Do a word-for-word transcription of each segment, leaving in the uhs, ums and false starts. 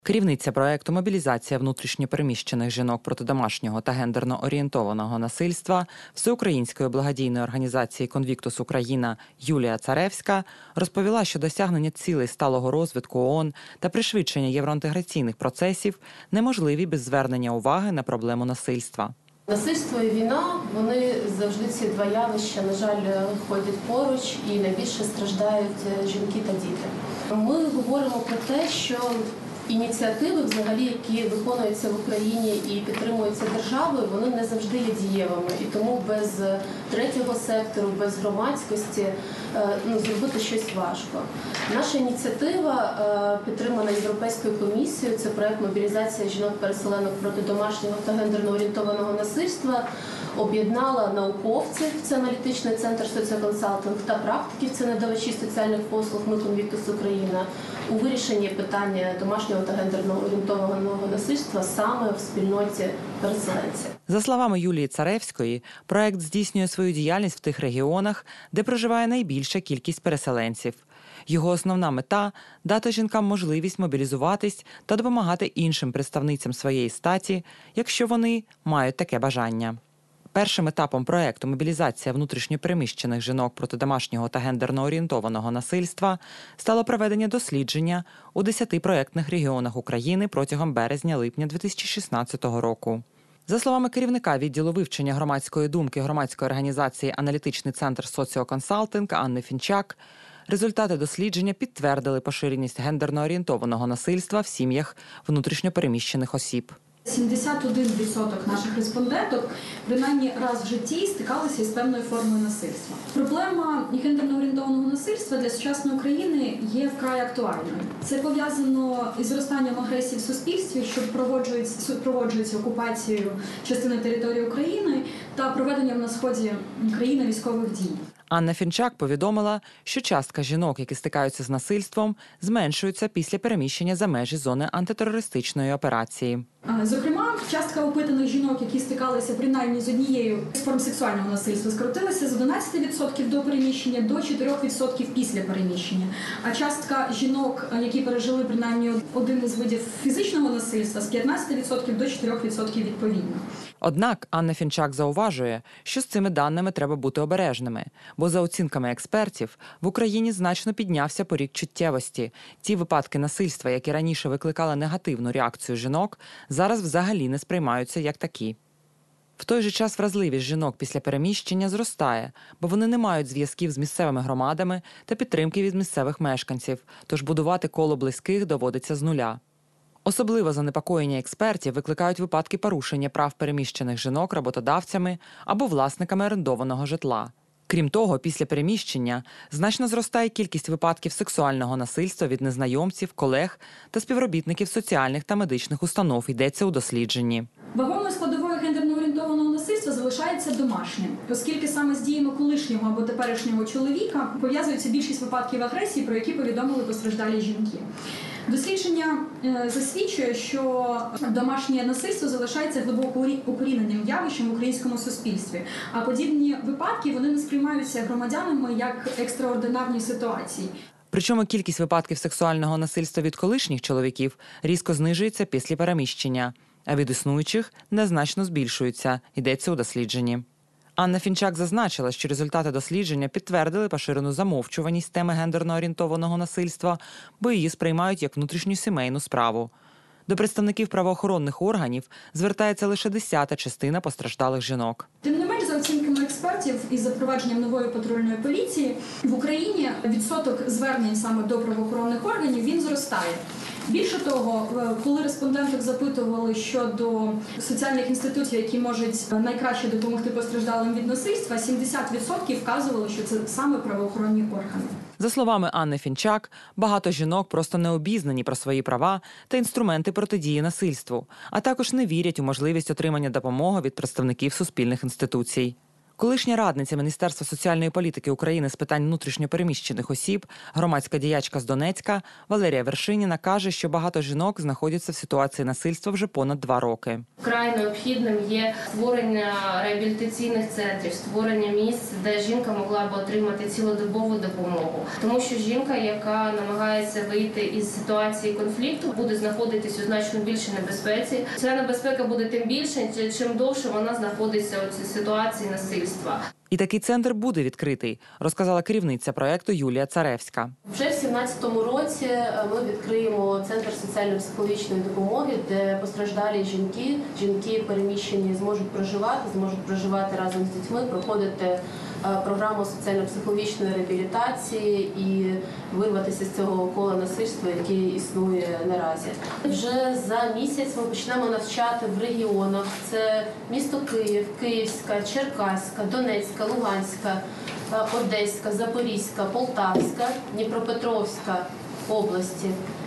Керівниця проекту «Мобілізація внутрішньопереміщених жінок проти домашнього та гендерно-орієнтованого насильства» Всеукраїнської благодійної організації «Конвіктус Україна» Юлія Царевська розповіла, що досягнення цілей сталого розвитку ООН та пришвидшення євроінтеграційних процесів неможливі без звернення уваги на проблему насильства. Насильство і війна, вони завжди ці два явища, на жаль, ходять поруч і найбільше страждають жінки та діти. Ми говоримо про те, що ініціативи, взагалі, які виконуються в Україні і підтримуються державою, вони не завжди є дієвими. І тому без третього сектору, без громадськості ну, зробити щось важко. Наша ініціатива, підтримана Європейською комісією, це проект «Мобілізація жінок-переселенок проти домашнього та гендерно-орієнтованого насильства», об'єднала науковців, це аналітичний центр «Соціоконсалтинг», та практиків, це надавачі соціальних послуг «Ми Конвіктус Україна», у вирішенні питання домашнього та гендерно-орієнтованого насильства саме в спільноті переселенців. За словами Юлії Царевської, проект здійснює свою діяльність в тих регіонах, де проживає найбільша кількість переселенців. Його основна мета – дати жінкам можливість мобілізуватись та допомагати іншим представницям своєї статі, якщо вони мають таке бажання. Першим етапом проекту «Мобілізація внутрішньопереміщених жінок проти домашнього та гендерно-орієнтованого насильства» стало проведення дослідження у десяти проектних регіонах України протягом березня-липня дві тисячі шістнадцятого року. За словами керівника відділу вивчення громадської думки громадської організації «Аналітичний центр Соціоконсалтинг» Анни Фінчак, результати дослідження підтвердили поширеність гендерно-орієнтованого насильства в сім'ях внутрішньопереміщених осіб. сімдесят один відсоток наших респонденток принаймні раз в житті стикалися із певною формою насильства. Проблема гендерно-орієнтованого насильства для сучасної України є вкрай актуальною. Це пов'язано із зростанням агресії в суспільстві, що проводжується окупацією частини території України та проведенням на сході країни військових дій. Анна Фінчак повідомила, що частка жінок, які стикаються з насильством, зменшується після переміщення за межі зони антитерористичної операції. Зокрема, частка опитаних жінок, які стикалися принаймні з однією з форм сексуального насильства, скоротилася з одинадцяти відсотків до переміщення до чотирьох відсотків після переміщення. А частка жінок, які пережили принаймні один із видів фізичного насильства, з п'ятнадцяти відсотків до чотирьох відсотків відповідно. Однак Анна Фінчак зауважує, що з цими даними треба бути обережними, бо за оцінками експертів в Україні значно піднявся поріг чуттєвості. Ті випадки насильства, які раніше викликали негативну реакцію жінок, зараз взагалі не сприймаються як такі. В той же час вразливість жінок після переміщення зростає, бо вони не мають зв'язків з місцевими громадами та підтримки від місцевих мешканців, тож будувати коло близьких доводиться з нуля. Особливо занепокоєння експертів викликають випадки порушення прав переміщених жінок роботодавцями або власниками орендованого житла. Крім того, після переміщення значно зростає кількість випадків сексуального насильства від незнайомців, колег та співробітників соціальних та медичних установ, йдеться у дослідженні. Вагомою складовою гендерно-орієнтованого насильства залишається домашнє, оскільки саме з діями колишнього або теперішнього чоловіка пов'язується більшість випадків агресії, про які повідомили постраждалі жінки. Дослідження засвідчує, що домашнє насильство залишається глибоко укоріненим явищем в українському суспільстві, а подібні випадки вони не сприймаються громадянами як екстраординарні ситуації. Причому кількість випадків сексуального насильства від колишніх чоловіків різко знижується після переміщення, а від існуючих незначно збільшується, йдеться у дослідженні. Анна Фінчак зазначила, що результати дослідження підтвердили поширену замовчуваність теми гендерно-орієнтованого насильства, бо її сприймають як внутрішню сімейну справу. До представників правоохоронних органів звертається лише десята частина постраждалих жінок. Тим не менш, за оцінками експертів, із запровадженням нової патрульної поліції в Україні відсоток звернень саме до правоохоронних органів він зростає. Більше того, коли респонденток запитували щодо соціальних інститутів, які можуть найкраще допомогти постраждалим від насильства, сімдесят відсотків вказували, що це саме правоохоронні органи. За словами Анни Фінчак, багато жінок просто не обізнані про свої права та інструменти протидії насильству, а також не вірять у можливість отримання допомоги від представників суспільних інституцій. Колишня радниця Міністерства соціальної політики України з питань внутрішньопереміщених осіб, громадська діячка з Донецька Валерія Вершиніна каже, що багато жінок знаходяться в ситуації насильства вже понад два роки. Вкрай необхідним є створення реабілітаційних центрів, створення місць, де жінка могла б отримати цілодобову допомогу. Тому що жінка, яка намагається вийти із ситуації конфлікту, буде знаходитись у значно більшій небезпеці. Ця небезпека буде тим більше, чим довше вона знаходиться у цій ситуації насильства. І такий центр буде відкритий, розказала керівниця проєкту Юлія Царевська. Вже в сімнадцятому році ми відкриємо центр соціально-психологічної допомоги, де постраждалі жінки, жінки переміщені зможуть проживати, зможуть проживати разом з дітьми, проходити програму соціально-психологічної реабілітації і вирватися з цього кола насильства, яке існує наразі. Вже за місяць ми почнемо навчати в регіонах. Це місто Київ, Київська, Черкаська, Донецька, Луганська, Одеська, Запорізька, Полтавська, Дніпропетровська області.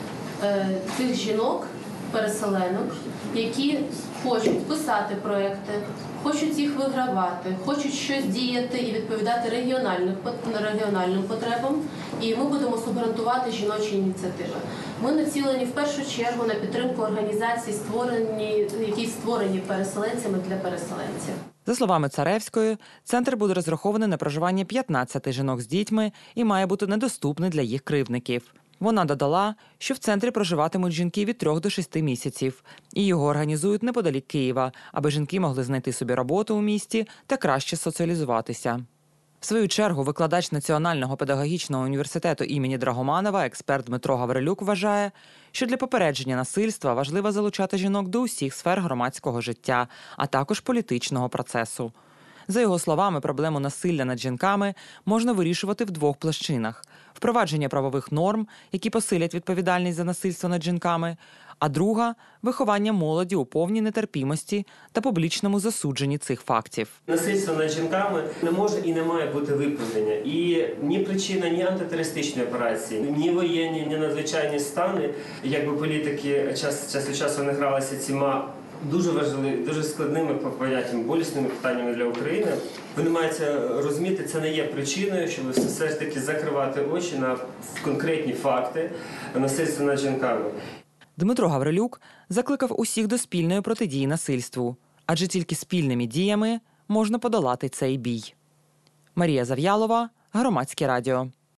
Цих жінок, переселенок, які хочуть писати проекти, хочуть їх вигравати, хочуть щось діяти і відповідати регіональним, регіональним потребам. І ми будемо субгрантувати жіночі ініціативи. Ми націлені в першу чергу на підтримку організацій, створені, які створені переселенцями для переселенців. За словами Царевської, центр буде розрахований на проживання п'ятнадцяти жінок з дітьми і має бути недоступний для їх кривдників. Вона додала, що в центрі проживатимуть жінки від трьох до шести місяців, і його організують неподалік Києва, аби жінки могли знайти собі роботу у місті та краще соціалізуватися. В свою чергу, викладач Національного педагогічного університету імені Драгоманова, експерт Дмитро Гаврилюк, вважає, що для попередження насильства важливо залучати жінок до усіх сфер громадського життя, а також політичного процесу. За його словами, проблему насилля над жінками можна вирішувати в двох площинах – впровадження правових норм, які посилять відповідальність за насильство над жінками, а друга – виховання молоді у повній нетерпімості та публічному засудженні цих фактів. Насильство над жінками не може і не має бути виправдання. І ні причина, ні антитерористичної операції, ні воєнні, ні надзвичайні стани, якби політики час, час від часу не гралися цими дуже важливими, дуже складними поняттями, болісними питаннями для України. Вони мають розуміти, це не є причиною, щоб все ж таки закривати очі на конкретні факти насильства над жінками. Дмитро Гаврилюк закликав усіх до спільної протидії насильству, адже тільки спільними діями можна подолати цей бій. Марія Зав'ялова, Громадське радіо.